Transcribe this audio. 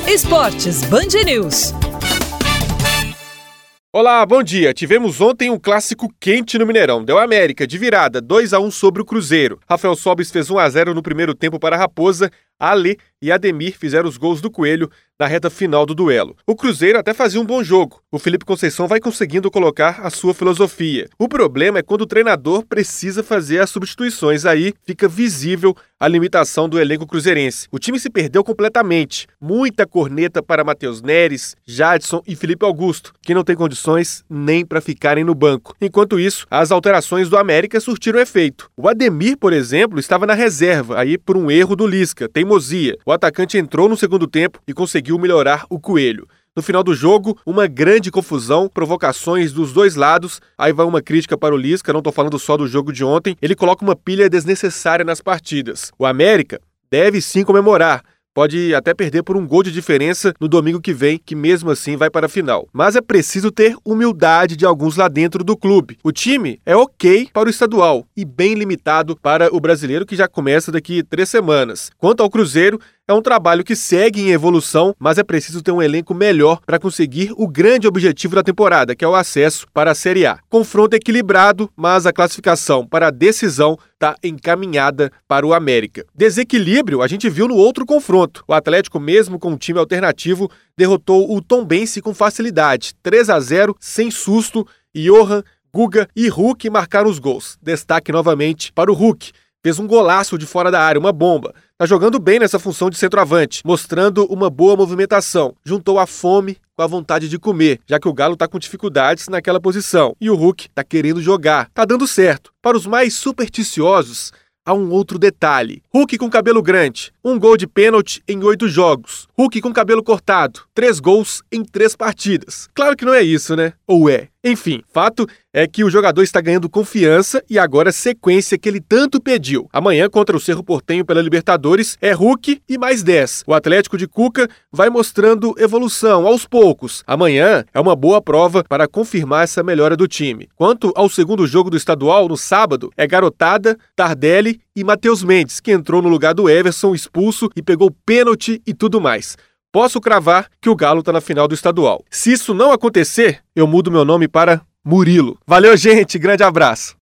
Esportes Band News. Olá, bom dia. Tivemos ontem um clássico quente no Mineirão. Deu América de virada, 2-1 sobre o Cruzeiro. Rafael Sobis fez 1-0 no primeiro tempo para a Raposa. Ale e Ademir fizeram os gols do Coelho na reta final do duelo. O Cruzeiro até fazia um bom jogo. O Felipe Conceição vai conseguindo colocar a sua filosofia. O problema é quando o treinador precisa fazer as substituições. Aí fica visível a limitação do elenco cruzeirense. O time se perdeu completamente. Muita corneta para Matheus Neres, Jadson e Felipe Augusto, que não tem condições nem para ficarem no banco. Enquanto isso, as alterações do América surtiram efeito. O Ademir, por exemplo, estava na reserva, aí por um erro do Lisca, teimosia. O atacante entrou no segundo tempo e conseguiu melhorar o Coelho. No final do jogo, uma grande confusão, provocações dos dois lados. Aí vai uma crítica para o Lisca, não estou falando só do jogo de ontem. Ele coloca uma pilha desnecessária nas partidas. O América deve sim comemorar. Pode até perder por um gol de diferença no domingo que vem, que mesmo assim vai para a final. Mas é preciso ter humildade de alguns lá dentro do clube. O time é ok para o estadual e bem limitado para o brasileiro, que já começa daqui 3 semanas. Quanto ao Cruzeiro, é um trabalho que segue em evolução, mas é preciso ter um elenco melhor para conseguir o grande objetivo da temporada, que é o acesso para a Série A. Confronto equilibrado, mas a classificação para a decisão está encaminhada para o América. Desequilíbrio a gente viu no outro confronto. O Atlético, mesmo com um time alternativo, derrotou o Tombense com facilidade. 3-0, sem susto. Johan, Guga e Hulk marcaram os gols. Destaque novamente para o Hulk. Fez um golaço de fora da área, uma bomba. Tá jogando bem nessa função de centroavante, mostrando uma boa movimentação. Juntou a fome com a vontade de comer, já que o Galo tá com dificuldades naquela posição. E o Hulk tá querendo jogar. Tá dando certo. Para os mais supersticiosos, há um outro detalhe. Hulk com cabelo grande, 1 gol de pênalti em 8 jogos. Hulk com cabelo cortado, 3 gols em 3 partidas. Claro que não é isso, né? Ou é? Enfim, fato é que o jogador está ganhando confiança e agora sequência que ele tanto pediu. Amanhã, contra o Cerro Porteño pela Libertadores, é Hulk e mais 10. O Atlético de Cuca vai mostrando evolução aos poucos. Amanhã é uma boa prova para confirmar essa melhora do time. Quanto ao segundo jogo do estadual, no sábado, é Garotada, Tardelli e Matheus Mendes, que entrou no lugar do Everson, expulso e pegou pênalti e tudo mais. Posso cravar que o Galo está na final do estadual. Se isso não acontecer, eu mudo meu nome para Murilo. Valeu, gente. Grande abraço.